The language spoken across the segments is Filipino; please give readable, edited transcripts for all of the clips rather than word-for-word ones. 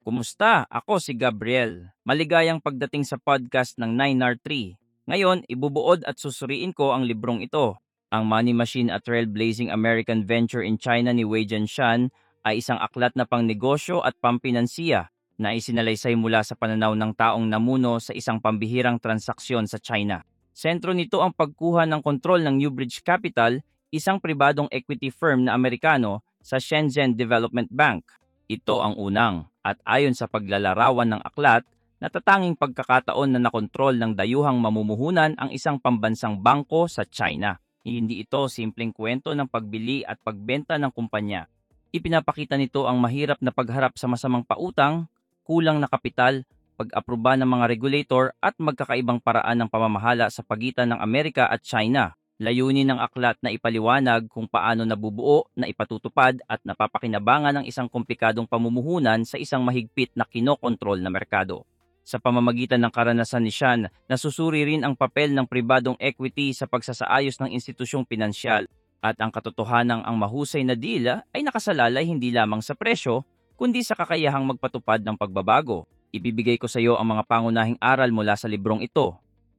Kumusta? Ako si Gabriel. Maligayang pagdating sa podcast ng 9R3. Ngayon, ibubuod at susuriin ko ang librong ito. Ang Money Machine at Trailblazing American Venture in China ni Wei Jianshan ay isang aklat na pangnegosyo at pampinansiya na isinalaysay mula sa pananaw ng taong namuno sa isang pambihirang transaksyon sa China. Sentro nito ang pagkuha ng kontrol ng Newbridge Capital, isang pribadong equity firm na Amerikano sa Shenzhen Development Bank. Ito ang unang at ayon sa paglalarawan ng aklat, natatanging pagkakataon na nakontrol ng dayuhang mamumuhunan ang isang pambansang bangko sa China. Hindi ito simpleng kwento ng pagbili at pagbenta ng kumpanya. Ipinapakita nito ang mahirap na pagharap sa masamang pautang, kulang na kapital, pag-aproba ng mga regulator at magkakaibang paraan ng pamamahala sa pagitan ng Amerika at China. Layunin ng aklat na ipaliwanag kung paano nabubuo, na ipatutupad at napapakinabangan ng isang komplikadong pamumuhunan sa isang mahigpit na kinokontrol na merkado. Sa pamamagitan ng karanasan ni Sean, nasusuri rin ang papel ng pribadong equity sa pagsasaayos ng institusyong pinansyal at ang katotohanang ang mahusay na deal ay nakasalalay hindi lamang sa presyo, kundi sa kakayahang magpatupad ng pagbabago. Ibibigay ko sa iyo ang mga pangunahing aral mula sa librong ito.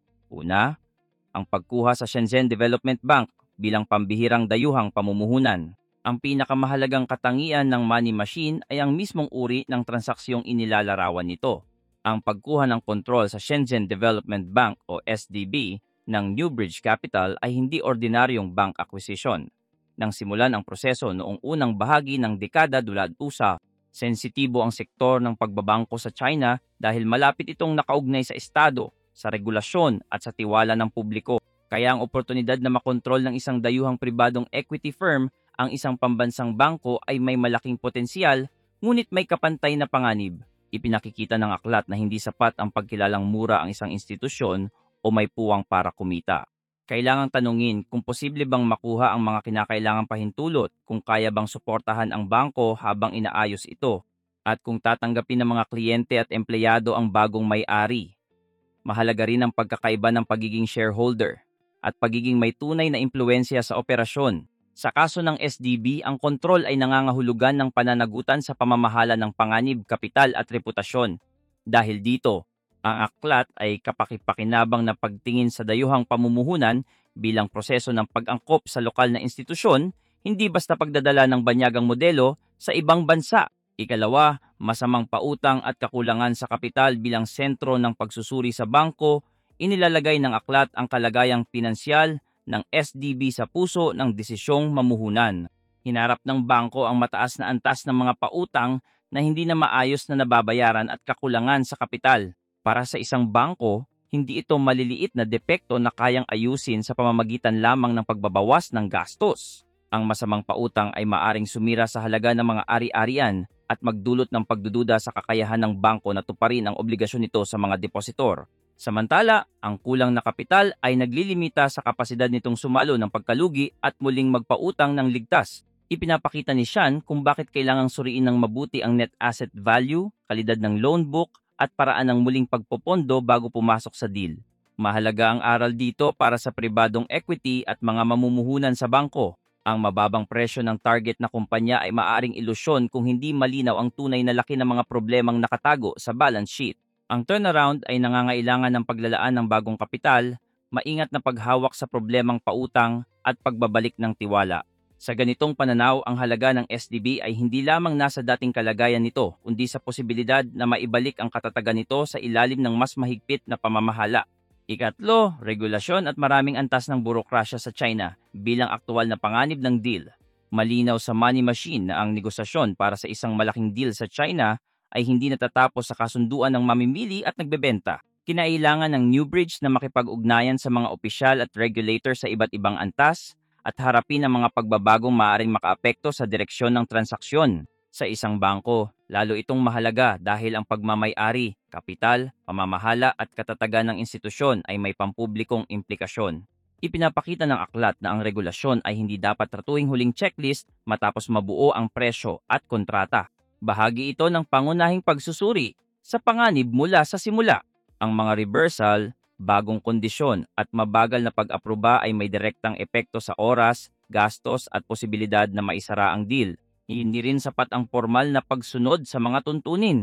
Una, ang pagkuha sa Shenzhen Development Bank bilang pambihirang dayuhang pamumuhunan. Ang pinakamahalagang katangian ng money machine ay ang mismong uri ng transaksyong inilalarawan nito. Ang pagkuha ng kontrol sa Shenzhen Development Bank o SDB ng Newbridge Capital ay hindi ordinaryong bank acquisition. Nang simulan ang proseso noong unang bahagi ng dekada dulad-usa, sensitibo ang sektor ng pagbabangko sa China dahil malapit itong nakaugnay sa estado, sa regulasyon at sa tiwala ng publiko. Kaya ang oportunidad na makontrol ng isang dayuhang pribadong equity firm ang isang pambansang bangko ay may malaking potensyal, ngunit may kapantay na panganib. Ipinakikita ng aklat na hindi sapat ang pagkilalang mura ang isang institusyon o may puwang para kumita. Kailangang tanungin kung posible bang makuha ang mga kinakailangang pahintulot, kung kaya bang suportahan ang bangko habang inaayos ito, at kung tatanggapin ng mga kliyente at empleyado ang bagong may-ari. Mahalaga rin ang pagkakaiba ng pagiging shareholder at pagiging may tunay na impluensya sa operasyon. Sa kaso ng SDB, ang kontrol ay nangangahulugan ng pananagutan sa pamamahala ng panganib, kapital at reputasyon. Dahil dito, ang aklat ay kapakipakinabang na pagtingin sa dayuhang pamumuhunan bilang proseso ng pag-angkop sa lokal na institusyon, hindi basta pagdadala ng banyagang modelo sa ibang bansa. Ikalawa, masamang pautang at kakulangan sa kapital bilang sentro ng pagsusuri sa bangko, inilalagay ng aklat ang kalagayang pinansyal ng SDB sa puso ng desisyong mamuhunan. Hinarap ng bangko ang mataas na antas ng mga pautang na hindi na maayos na nababayaran at kakulangan sa kapital. Para sa isang bangko, hindi ito maliliit na depekto na kayang ayusin sa pamamagitan lamang ng pagbabawas ng gastos. Ang masamang pautang ay maaring sumira sa halaga ng mga ari-arian at magdulot ng pagdududa sa kakayahan ng bangko na tuparin ang obligasyon nito sa mga depositor. Samantala, ang kulang na kapital ay naglilimita sa kapasidad nitong sumalo ng pagkalugi at muling magpautang ng ligtas. Ipinapakita ni Sean kung bakit kailangang suriin ng mabuti ang net asset value, kalidad ng loan book, at paraan ng muling pagpopondo bago pumasok sa deal. Mahalaga ang aral dito para sa pribadong equity at mga mamumuhunan sa bangko. Ang mababang presyo ng target na kumpanya ay maaring ilusyon kung hindi malinaw ang tunay na laki ng mga problemang nakatago sa balance sheet. Ang turnaround ay nangangailangan ng paglalaan ng bagong kapital, maingat na paghawak sa problemang pautang at pagbabalik ng tiwala. Sa ganitong pananaw, ang halaga ng SDB ay hindi lamang nasa dating kalagayan nito, kundi sa posibilidad na maibalik ang katatagan nito sa ilalim ng mas mahigpit na pamamahala. Ikatlo, regulasyon at maraming antas ng burokrasya sa China bilang aktual na panganib ng deal. Malinaw sa money machine na ang negosasyon para sa isang malaking deal sa China ay hindi natatapos sa kasunduan ng mamimili at nagbebenta. Kinailangan ng Newbridge na makipag-ugnayan sa mga opisyal at regulator sa iba't ibang antas at harapin ang mga pagbabagong maaaring makaapekto sa direksyon ng transaksyon. Sa isang bangko, lalo itong mahalaga dahil ang pagmamay-ari, kapital, pamamahala at katatagan ng institusyon ay may pampublikong implikasyon. Ipinapakita ng aklat na ang regulasyon ay hindi dapat tratuhing huling checklist matapos mabuo ang presyo at kontrata. Bahagi ito ng pangunahing pagsusuri sa panganib mula sa simula. Ang mga reversal, bagong kondisyon at mabagal na pag-aproba ay may direktang epekto sa oras, gastos at posibilidad na maisara ang deal. Hindi rin sapat ang formal na pagsunod sa mga tuntunin.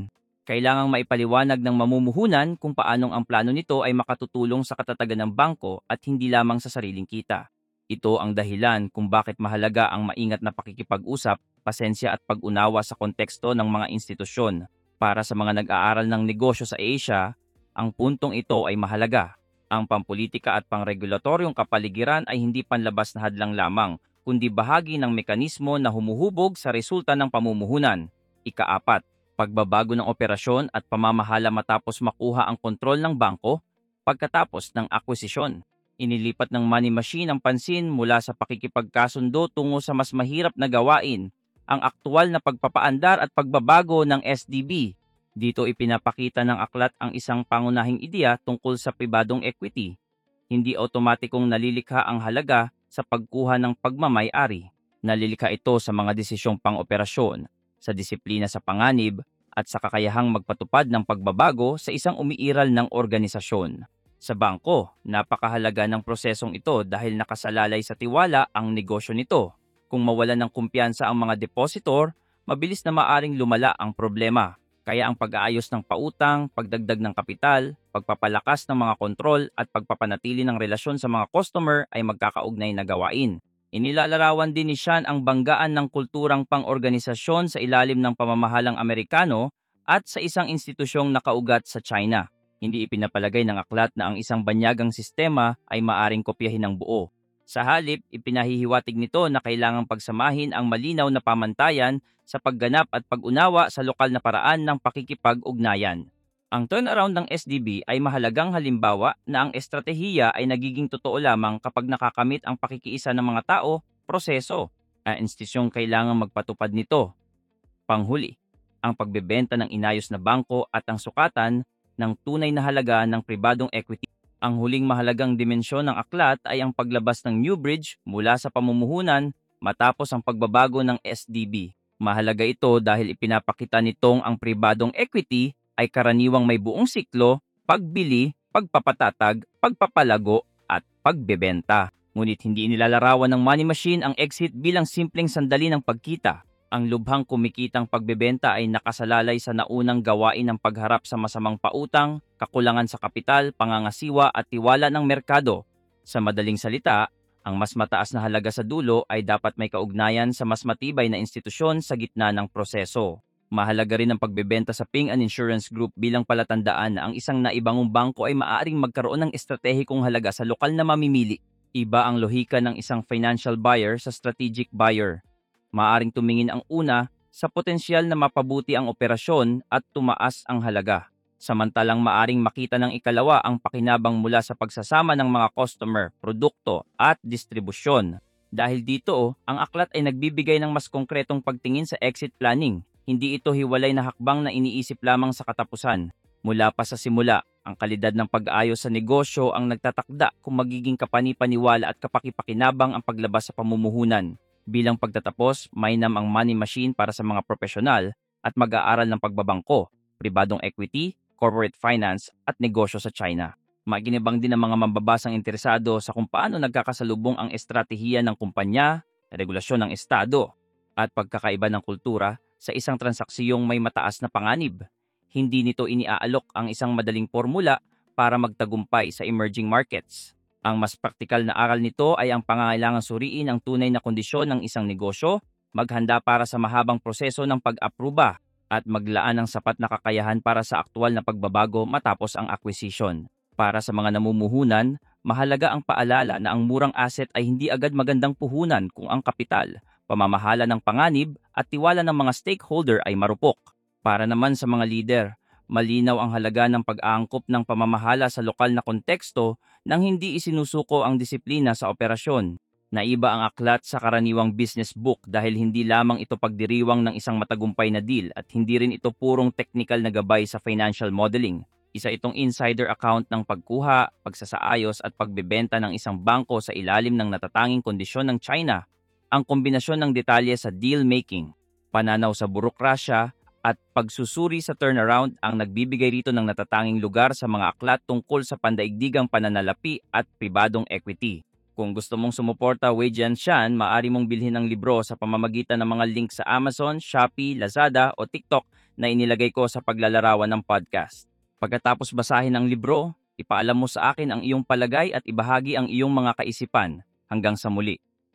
Kailangang maipaliwanag ng mamumuhunan kung paanong ang plano nito ay makatutulong sa katatagan ng bangko at hindi lamang sa sariling kita. Ito ang dahilan kung bakit mahalaga ang maingat na pakikipag-usap, pasensya at pag-unawa sa konteksto ng mga institusyon. Para sa mga nag-aaral ng negosyo sa Asia, ang puntong ito ay mahalaga. Ang pampolitika at pangregulatoryong kapaligiran ay hindi panlabas na hadlang lamang, kundi bahagi ng mekanismo na humuhubog sa resulta ng pamumuhunan. Ikaapat, pagbabago ng operasyon at pamamahala matapos makuha ang kontrol ng bangko pagkatapos ng akwisisyon. Inilipat ng money machine ang pansin mula sa pakikipagkasundo tungo sa mas mahirap na gawain, ang aktual na pagpapaandar at pagbabago ng SDB. Dito ipinapakita ng aklat ang isang pangunahing ideya tungkol sa pribadong equity. Hindi otomatikong nalilikha ang halaga sa pagkuha ng pagmamay-ari. Nalilikha ito sa mga desisyong pang-operasyon, sa disiplina sa panganib, at sa kakayahang magpatupad ng pagbabago sa isang umiiral ng organisasyon. Sa bangko, napakahalaga ng prosesong ito dahil nakasalalay sa tiwala ang negosyo nito. Kung mawalan ng kumpiyansa ang mga depositor, mabilis na maaring lumala ang problema. Kaya ang pag-aayos ng pautang, pagdagdag ng kapital, pagpapalakas ng mga kontrol at pagpapanatili ng relasyon sa mga customer ay magkakaugnay na gawain. Inilalarawan din ni Sean ang banggaan ng kulturang pang-organisasyon sa ilalim ng pamamahalang Amerikano at sa isang institusyong nakaugat sa China. Hindi ipinapalagay ng aklat na ang isang banyagang sistema ay maaring kopyahin ng buo. Sa halip, ipinahihiwatig nito na kailangang pagsamahin ang malinaw na pamantayan sa pagganap at pag-unawa sa lokal na paraan ng pakikipag-ugnayan. Ang turnaround ng SDB ay mahalagang halimbawa na ang estratehiya ay nagiging totoo lamang kapag nakakamit ang pakikiisa ng mga tao, proseso. Ang institusyong kailangang magpatupad nito. Panghuli, ang pagbebenta ng inayos na bangko at ang sukatan ng tunay na halaga ng pribadong equity. Ang huling mahalagang dimensyon ng aklat ay ang paglabas ng Newbridge mula sa pamumuhunan matapos ang pagbabago ng SDB. Mahalaga ito dahil ipinapakita nitong ang pribadong equity ay karaniwang may buong siklo, pagbili, pagpapatatag, pagpapalago, at pagbebenta. Ngunit hindi inilalarawan ng money machine ang exit bilang simpleng sandali ng pagkita. Ang lubhang kumikitang pagbebenta ay nakasalalay sa naunang gawain ng pagharap sa masamang pautang, kakulangan sa kapital, pangangasiwa at tiwala ng merkado. Sa madaling salita, ang mas mataas na halaga sa dulo ay dapat may kaugnayan sa mas matibay na institusyon sa gitna ng proseso. Mahalaga rin ang pagbebenta sa Ping An Insurance Group bilang palatandaan na ang isang naibangong bangko ay maaaring magkaroon ng estratehikong halaga sa lokal na mamimili. Iba ang lohika ng isang financial buyer sa strategic buyer. Maaring tumingin ang una sa potensyal na mapabuti ang operasyon at tumaas ang halaga. Samantalang maaring makita ng ikalawa ang pakinabang mula sa pagsasama ng mga customer, produkto at distribusyon. Dahil dito, ang aklat ay nagbibigay ng mas konkretong pagtingin sa exit planning. Hindi ito hiwalay na hakbang na iniisip lamang sa katapusan. Mula pa sa simula, ang kalidad ng pag-aayos sa negosyo ang nagtatakda kung magiging kapani-paniwala at kapakipakinabang ang paglabas sa pamumuhunan. Bilang pagtatapos, mainam ang money machine para sa mga profesional at mag-aaral ng pagbabangko, pribadong equity, corporate finance at negosyo sa China. Maginibang din ang mga mambabasang interesado sa kung paano nagkakasalubong ang estratehiya ng kumpanya, regulasyon ng estado, at pagkakaiba ng kultura sa isang transaksyong may mataas na panganib. Hindi nito iniaalok ang isang madaling formula para magtagumpay sa emerging markets. Ang mas praktikal na aral nito ay ang pangangailangang suriin ang tunay na kondisyon ng isang negosyo, maghanda para sa mahabang proseso ng pag-apruba, at maglaan ng sapat na kakayahan para sa aktual na pagbabago matapos ang acquisition. Para sa mga namumuhunan, mahalaga ang paalala na ang murang asset ay hindi agad magandang puhunan kung ang kapital, pamamahala ng panganib at tiwala ng mga stakeholder ay marupok. Para naman sa mga leader, malinaw ang halaga ng pag-aangkop ng pamamahala sa lokal na konteksto nang hindi isinusuko ang disiplina sa operasyon. Naiba ang aklat sa karaniwang business book dahil hindi lamang ito pagdiriwang ng isang matagumpay na deal at hindi rin ito purong technical na gabay sa financial modeling. Isa itong insider account ng pagkuha, pagsasaayos at pagbebenta ng isang bangko sa ilalim ng natatanging kondisyon ng China. Ang kombinasyon ng detalye sa deal making, pananaw sa burokrasya, at pagsusuri sa turnaround ang nagbibigay rito ng natatanging lugar sa mga aklat tungkol sa pandaigdigang pananalapi at pribadong equity. Kung gusto mong sumuporta Wei Jianshan, maaari mong bilhin ang libro sa pamamagitan ng mga link sa Amazon, Shopee, Lazada o TikTok na inilagay ko sa paglalarawan ng podcast. Pagkatapos basahin ang libro, ipaalam mo sa akin ang iyong palagay at ibahagi ang iyong mga kaisipan. Hanggang sa muli.